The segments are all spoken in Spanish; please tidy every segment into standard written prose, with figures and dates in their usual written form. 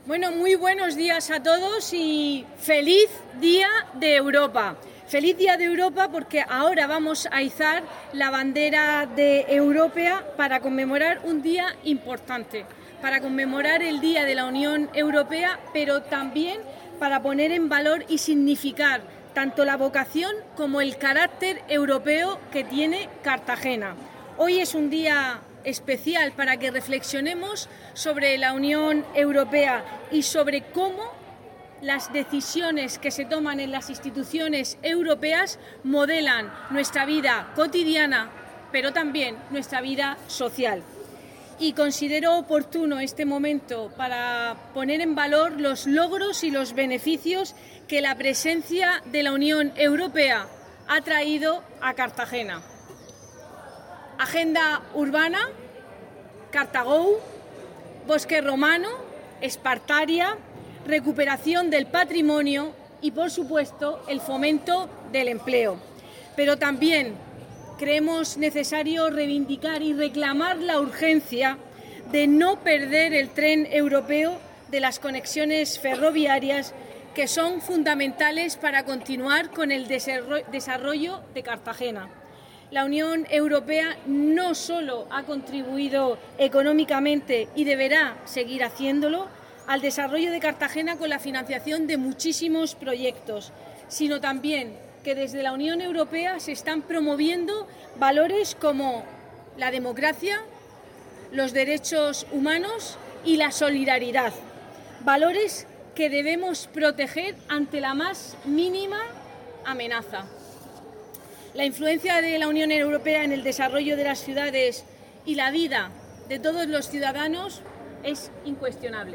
Bueno, muy buenos días a todos y feliz Día de Europa. Feliz Día de Europa porque ahora vamos a izar la bandera de Europea para conmemorar un día importante, para conmemorar el Día de la Unión Europea, pero también para poner en valor y significar tanto la vocación como el carácter europeo que tiene Cartagena. Hoy es un día especial para que reflexionemos sobre la Unión Europea y sobre cómo las decisiones que se toman en las instituciones europeas modelan nuestra vida cotidiana, pero también nuestra vida social. Y considero oportuno este momento para poner en valor los logros y los beneficios que la presencia de la Unión Europea ha traído a Cartagena. Agenda urbana, Cartagou, bosque romano, Espartaria, recuperación del patrimonio y, por supuesto, el fomento del empleo. Pero también creemos necesario reivindicar y reclamar la urgencia de no perder el tren europeo de las conexiones ferroviarias que son fundamentales para continuar con el desarrollo de Cartagena. La Unión Europea no solo ha contribuido económicamente y deberá seguir haciéndolo al desarrollo de Cartagena con la financiación de muchísimos proyectos, sino también que desde la Unión Europea se están promoviendo valores como la democracia, los derechos humanos y la solidaridad, valores que debemos proteger ante la más mínima amenaza. La influencia de la Unión Europea en el desarrollo de las ciudades y la vida de todos los ciudadanos es incuestionable.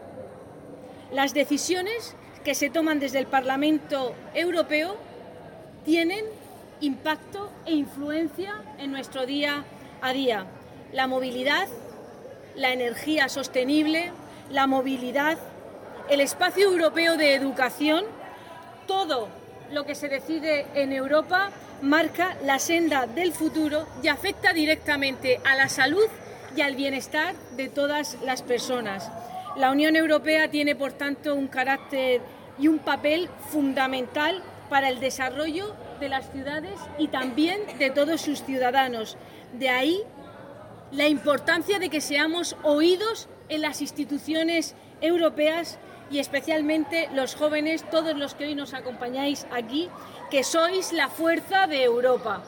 Las decisiones que se toman desde el Parlamento Europeo tienen impacto e influencia en nuestro día a día. La movilidad, la energía sostenible, la movilidad, el espacio europeo de educación, todo lo que se decide en Europa marca la senda del futuro y afecta directamente a la salud y al bienestar de todas las personas. La Unión Europea tiene, por tanto, un carácter y un papel fundamental para el desarrollo de las ciudades y también de todos sus ciudadanos. De ahí la importancia de que seamos oídos en las instituciones europeas y especialmente los jóvenes, todos los que hoy nos acompañáis aquí, que sois la fuerza de Europa.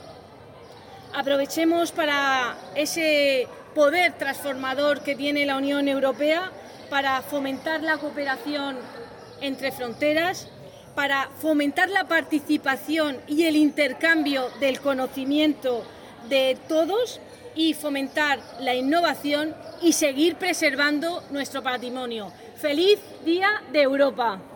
Aprovechemos para ese poder transformador que tiene la Unión Europea para fomentar la cooperación entre fronteras, para fomentar la participación y el intercambio del conocimiento de todos y fomentar la innovación y seguir preservando nuestro patrimonio. ¡Feliz Día de Europa!